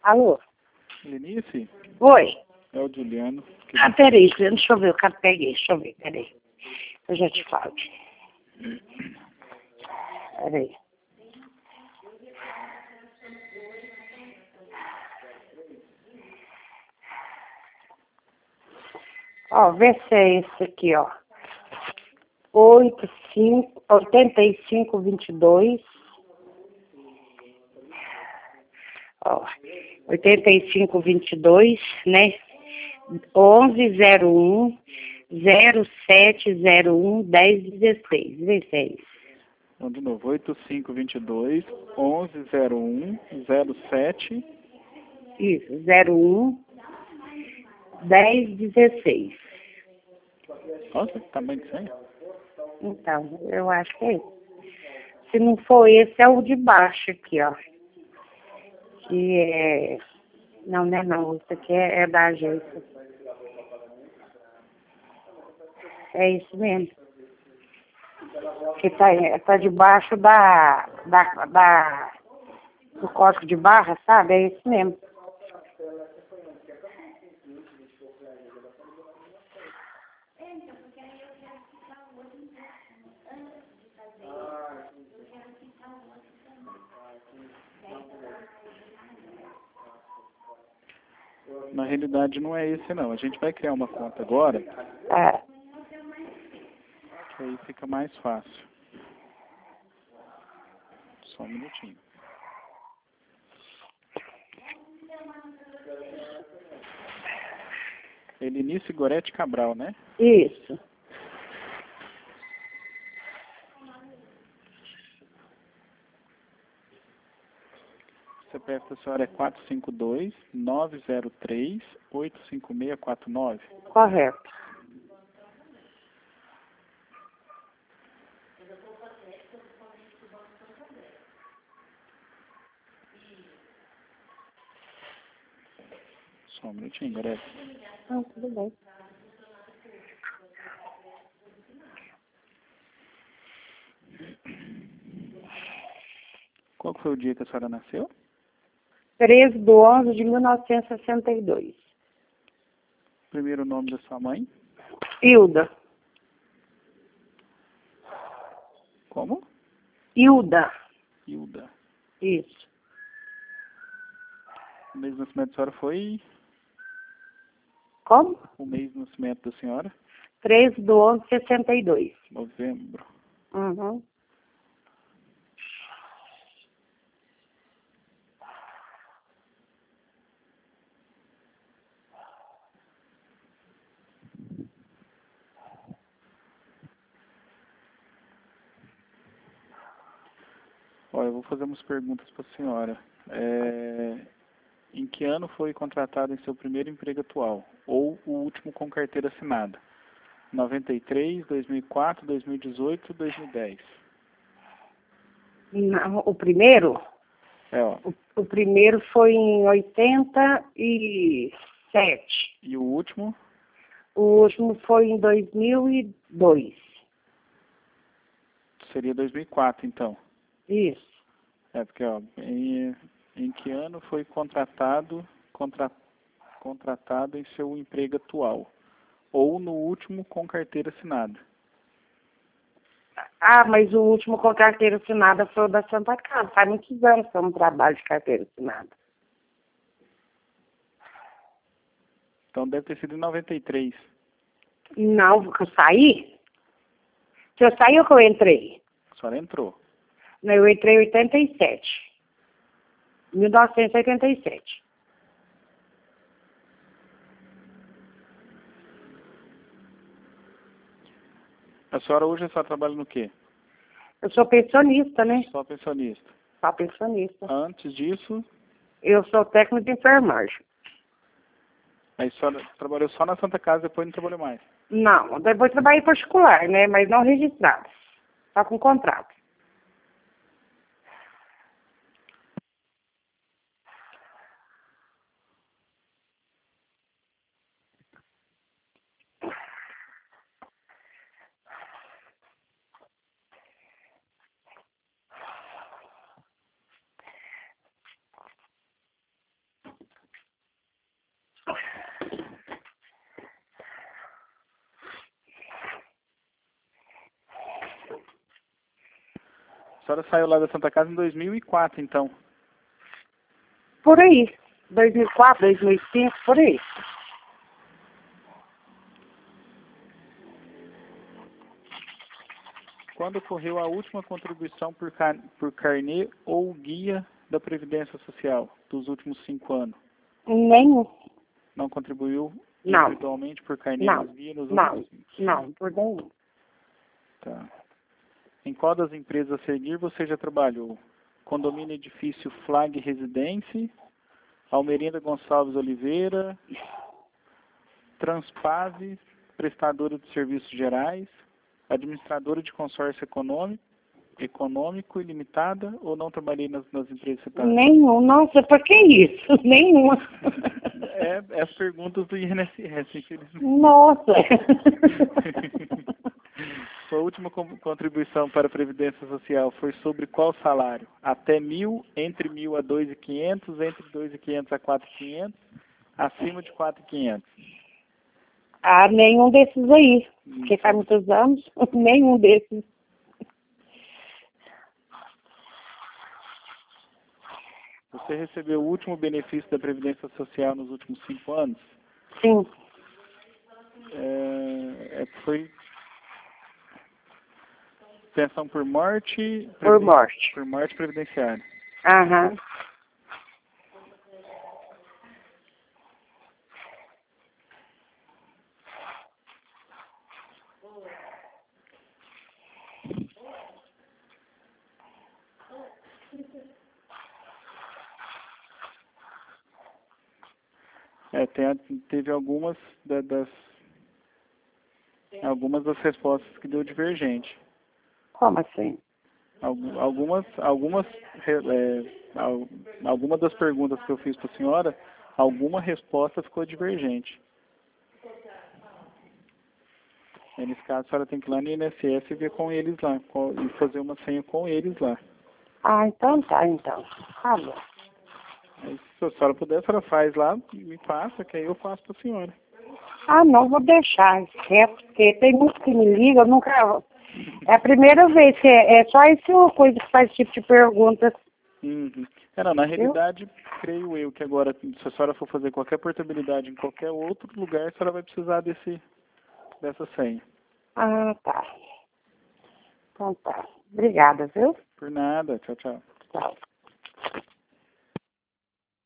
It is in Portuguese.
Alô? Lenice? Oi. É o Juliano. Peraí, deixa eu ver, eu peguei, deixa eu ver, peraí. Eu já te falo. Peraí. Ó, vê se é esse aqui, ó. 8522. Ó, 8522, né? 1101 0701 1016. Vê se é isso. Então, de novo, 8522 1101 07. Isso, 01 1016. Nossa, que tamanho de senha? Então, eu acho que é esse. Se não for esse, é o de baixo aqui, ó. Que é... Não, não é não. Isso aqui é da agência. É isso mesmo. Que tá debaixo do código de barra, sabe? É isso mesmo. Na realidade não é esse não. A gente vai criar uma conta agora, É. que aí fica mais fácil. Só um minutinho. Elinice Gorete Cabral, né? Isso. O CPF da senhora é 452-903-85649. Correto. Só um minutinho, Gorete. Não, tudo bem. Qual que foi o dia que a senhora nasceu? 13/11/1962. Primeiro nome da sua mãe? Hilda. Como? Hilda. Hilda. Isso. O mês de nascimento da senhora foi? Como? O mês de nascimento da senhora? 13/11/62. Novembro. Uhum. Olha, eu vou fazer umas perguntas para a senhora. Em que ano foi contratado em seu primeiro emprego atual? Ou o último com carteira assinada? 93, 2004, 2018, 2010? Não, o primeiro? Ó. O primeiro foi em 87. E o último? O último foi em 2002. Seria 2004, então. Isso. Porque, ó, em que ano foi contratado em seu emprego atual? Ou no último com carteira assinada? Ah, mas o último com carteira assinada foi o da Santa Casa. Faz muitos anos que eu não trabalho de carteira assinada. Então deve ter sido em 93. Não, que eu saí? Se eu saí ou que eu entrei? A senhora entrou. Não, eu entrei em 87. 1987. A senhora hoje só trabalha no quê? Eu sou pensionista, né? Só pensionista. Só pensionista. Antes disso, Eu sou técnico de enfermagem. aí a senhora trabalhou só na Santa Casa, depois não trabalhou mais. Não, depois trabalhei particular, né? Mas não registrado. Só com contrato. senhora saiu lá da Santa Casa em 2004, então. Por aí. 2004, 2005, por aí. Quando ocorreu a última contribuição por carnê ou guia da Previdência Social dos últimos 5 anos? Nenhum. Não contribuiu Não. individualmente por carnê Não. ou guia nos Não. últimos 5 anos? Não, por nenhum. Tá. Em qual das empresas a seguir você já trabalhou? Condomínio Edifício Flag Residência, Almerinda Gonçalves Oliveira, Transpase, prestadora de serviços gerais, administradora de consórcio econômico ilimitada, ou não trabalhei nas empresas citadas? Nenhum. Nossa, pra que isso? Nenhuma. É as perguntas do INSS, infelizmente. Nossa. Sua última contribuição para a Previdência Social foi sobre qual salário? Até 1.000, entre 1.000 a 2.500, entre 2.500 a 4.500, acima de 4.500? Ah, nenhum desses aí. Porque faz muitos anos, nenhum desses. Você recebeu o último benefício da Previdência Social nos últimos 5 anos? Sim. Foi pensão por morte? Por morte. Por morte previdenciária. Aham. Teve algumas algumas das respostas que deu divergente. Como assim? Algumas das perguntas que eu fiz para a senhora, alguma resposta ficou divergente. E nesse caso, a senhora tem que ir lá no INSS e ver com eles lá, e fazer uma senha com eles lá. Ah, então tá, então. Tá bom. Aí, se a senhora puder, a senhora faz lá e me passa, que aí eu faço para a senhora. Ah, não, vou deixar. É porque tem muitos que me ligam, eu nunca... É a primeira vez que é só isso coisa que faz esse tipo de pergunta. Uhum. Não, na realidade, creio eu que agora, se a senhora for fazer qualquer portabilidade em qualquer outro lugar, a senhora vai precisar dessa senha. Ah, tá. Então tá. Obrigada, viu? Por nada. Tchau, tchau. Tchau.